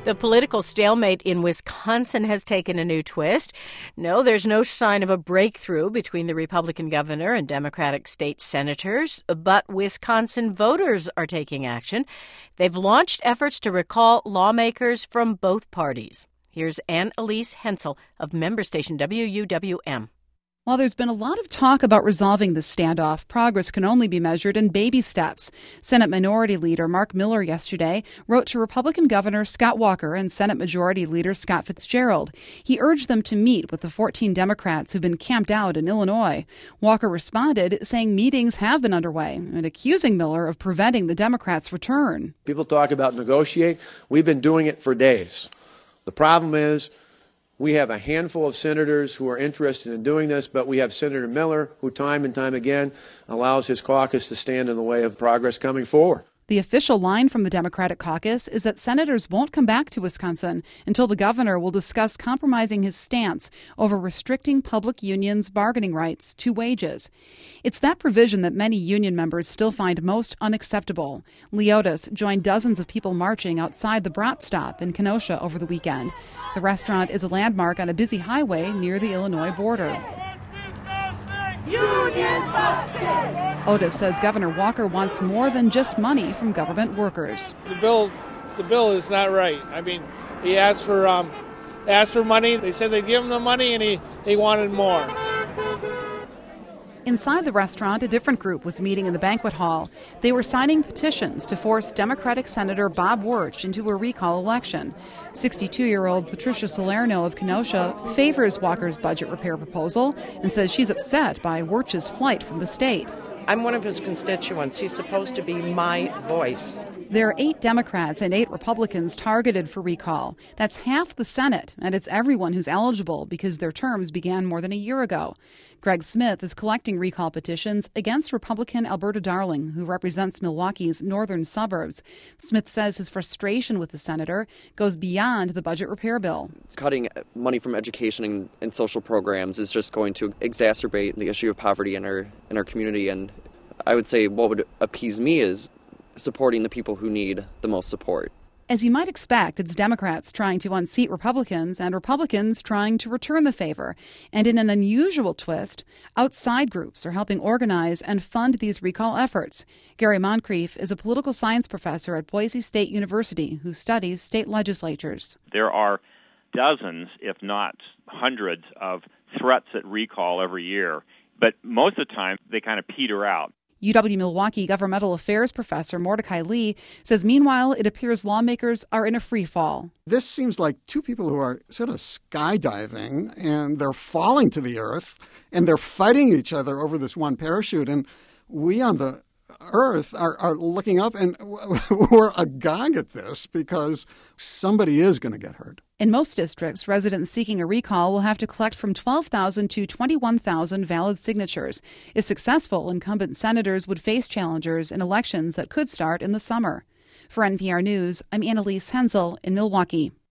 The political stalemate in Wisconsin has taken a new twist. No, there's no sign of a breakthrough between the Republican governor and Democratic state senators, but Wisconsin voters are taking action. They've launched efforts to recall lawmakers from both parties. Here's Ann-Elise Hensel of member station WUWM. While there's been a lot of talk about resolving this standoff, progress can only be measured in baby steps. Senate Minority Leader Mark Miller yesterday wrote to Republican Governor Scott Walker and Senate Majority Leader Scott Fitzgerald. He urged them to meet with the 14 Democrats who've been camped out in Illinois. Walker responded, saying meetings have been underway and accusing Miller of preventing the Democrats' return. People talk about negotiate. We've been doing it for days. The problem is, we have a handful of senators who are interested in doing this, but we have Senator Miller, who time and time again allows his caucus to stand in the way of progress coming forward. The official line from the Democratic caucus is that senators won't come back to Wisconsin until the governor will discuss compromising his stance over restricting public unions' bargaining rights to wages. It's that provision that many union members still find most unacceptable. Leotis joined dozens of people marching outside the Brat Stop in Kenosha over the weekend. The restaurant is a landmark on a busy highway near the Illinois border. Union busted! Otis says Governor Walker wants more than just money from government workers. The bill is not right. I mean, he asked for money. They said they'd give him the money, and he wanted more. Inside the restaurant, a different group was meeting in the banquet hall. They were signing petitions to force Democratic Senator Bob Wirtsch into a recall election. 62-year-old Patricia Salerno of Kenosha favors Walker's budget repair proposal and says she's upset by Wirtsch's flight from the state. I'm one of his constituents. He's supposed to be my voice. There are 8 Democrats and 8 Republicans targeted for recall. That's half the Senate, and it's everyone who's eligible because their terms began more than a year ago. Greg Smith is collecting recall petitions against Republican Alberta Darling, who represents Milwaukee's northern suburbs. Smith says his frustration with the senator goes beyond the budget repair bill. Cutting money from education and social programs is just going to exacerbate the issue of poverty in our community. And I would say what would appease me is supporting the people who need the most support. As you might expect, it's Democrats trying to unseat Republicans and Republicans trying to return the favor. And in an unusual twist, outside groups are helping organize and fund these recall efforts. Gary Moncrief is a political science professor at Boise State University who studies state legislatures. There are dozens, if not hundreds, of threats at recall every year. But most of the time, they kind of peter out. UW-Milwaukee governmental affairs professor Mordecai Lee says, meanwhile, it appears lawmakers are in a free fall. This seems like two people who are sort of skydiving, and they're falling to the earth, and they're fighting each other over this one parachute. And we on the earth are looking up, and we're agog at this because somebody is going to get hurt. In most districts, residents seeking a recall will have to collect from 12,000 to 21,000 valid signatures. If successful, incumbent senators would face challengers in elections that could start in the summer. For NPR News, I'm Ann-Elise Hensel in Milwaukee.